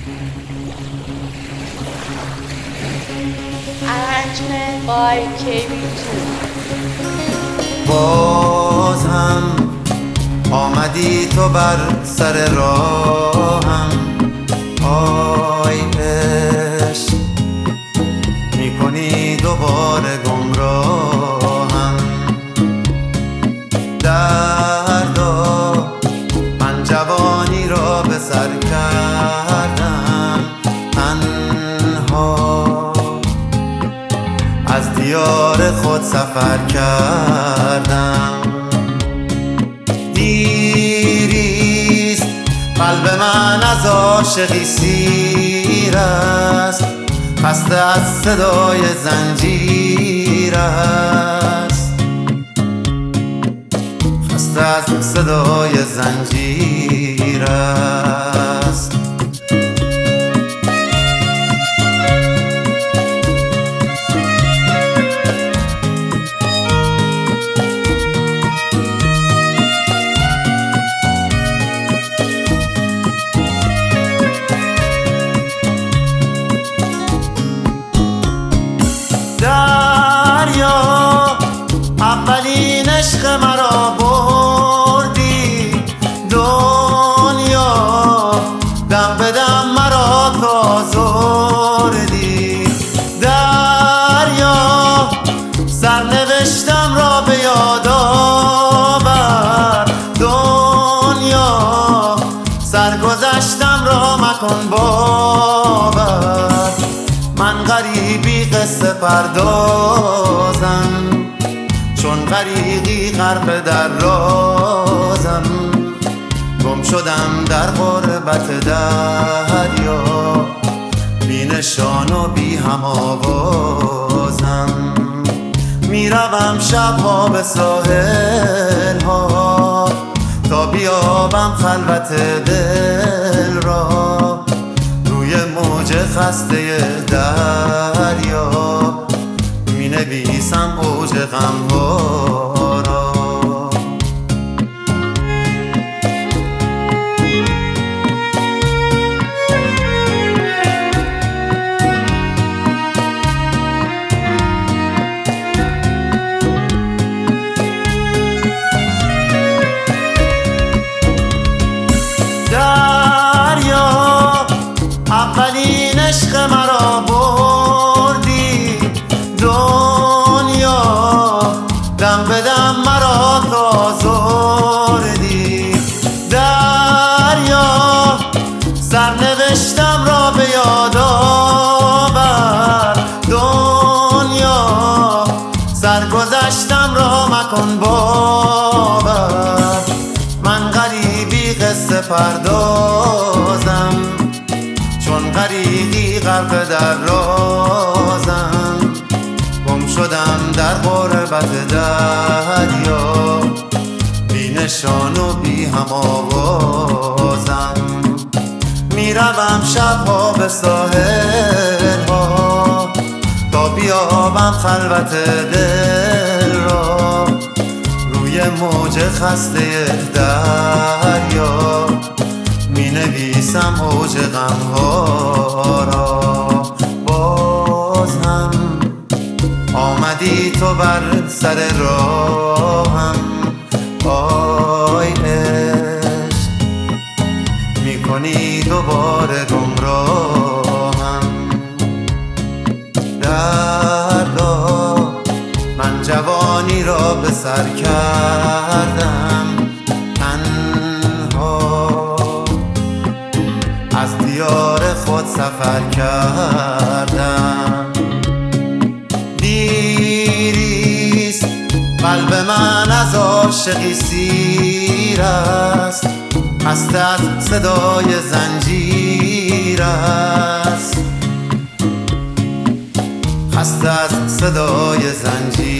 Arrangement by KB2. باز هم آمدی تو بر سر راهم، آی عشق میکنی دوباره گمراهم. دردا من جوانی را به سر کردم، تنها از دیار خود سفر کردم. دیریست قلب من از عاشقی سیر است، خسته از صدای زنجیر است، خسته از صدای زنجیر است. دریا اولین عشق مرا بردی، دنیا دم به دم مرا تا زردی. دریا سرنوشتم را به یاد آور، دنیا سرگذشتم را مکن باور. من غریبی قصه پردازم، چون غریقی غرق در رازم. گم شدم در غربت دریا، بی نشان و بی هم آوازم. میروم شبها به ساحل ها تا بیابم خلوت دل را، روی موج خسته دریا می نویسم اوج غم ها را. اولین عشق مرا بردی، دنیا دم به دم مرا تا زردی. دریا سرنوشتم را به یاد آور، دنیا سرگذشتم را مکن باور. من غریبی قصه پردازم، چون غریقی غرق در رازم. گم شدم در غربت دریا، بی نشان و بی هم آوازم. میروم شبها به ساحل ها تا بیابم خلوت دل را، روی موج خسته دریا می نویسم اوج غم ها را. باز هم آمدی تو بر سر راهم، آی عشق می کنی دوباره گمراهم. دردا من جوانی را به سر کردم، از دیار خود سفر کردم. دیریست قلب من از عاشقی سیر است، خسته از صدای زنجیر است، خسته از صدای زنجیر